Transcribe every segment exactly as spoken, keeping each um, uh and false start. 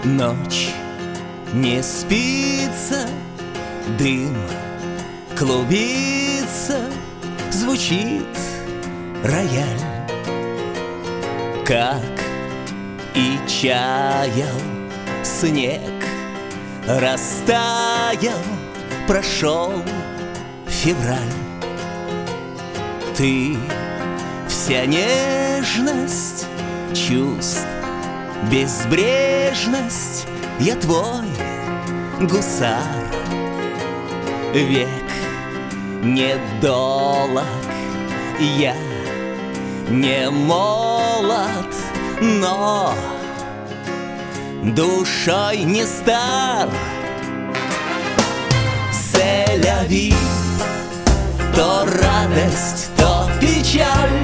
Ночь не спится, дым клубится, звучит рояль. Как и чаял снег, растаял, прошел февраль. Ты вся нежность чувств, безбрежность, я твой гусар. Век недолог, я не молод, но душой не стар. C'est la vie, то радость, то печаль.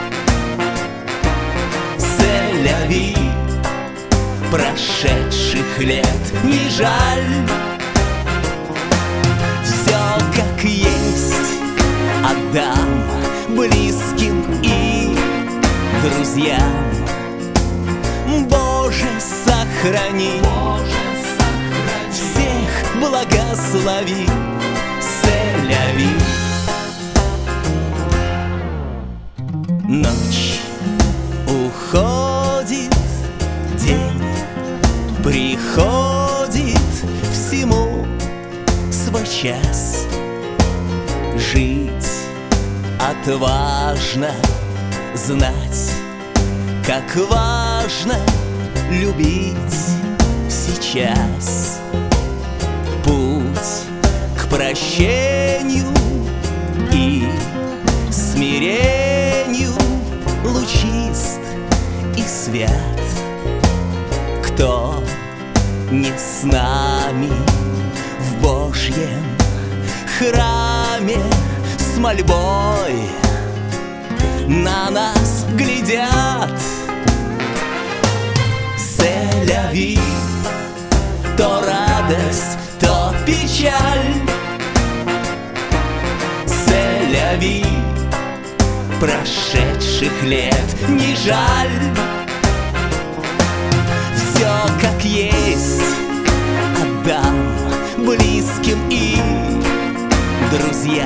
C'est la vie, прошедших лет не жаль. Все как есть отдам близким и друзьям. Боже, сохрани, всех благослови. C'est la vie. Ночь уходит, день приходит, всему свой час. Жить отважно, знать, как важно любить сейчас. Путь к прощению и смирению лучист и свят. Кто не с нами в Божьем храме, с мольбой на нас глядят. C'est la vie, то радость, то печаль. C'est la vie, прошедших лет не жаль. Все как есть отдам близким и друзьям.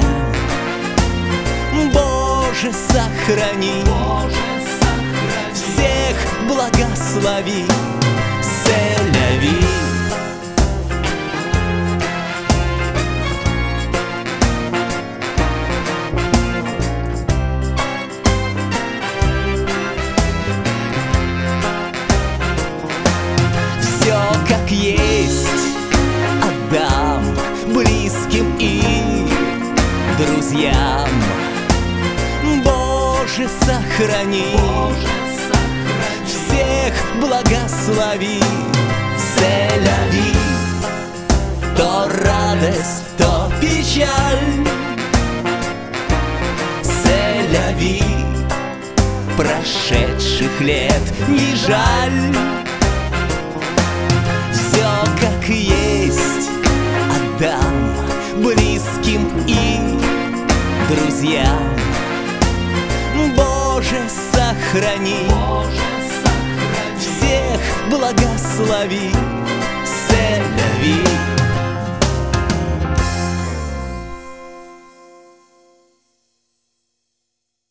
Боже, сохрани, всех благослови. C'est la vie. Все как есть отдам близким и друзьям. Боже, сохрани, всех благослови. C'est la vie, то радость, то печаль. C'est la vie, прошедших лет не жаль. Все как есть отдам близким и друзьям. Боже, сохрани, всех благослови. C'est la vie.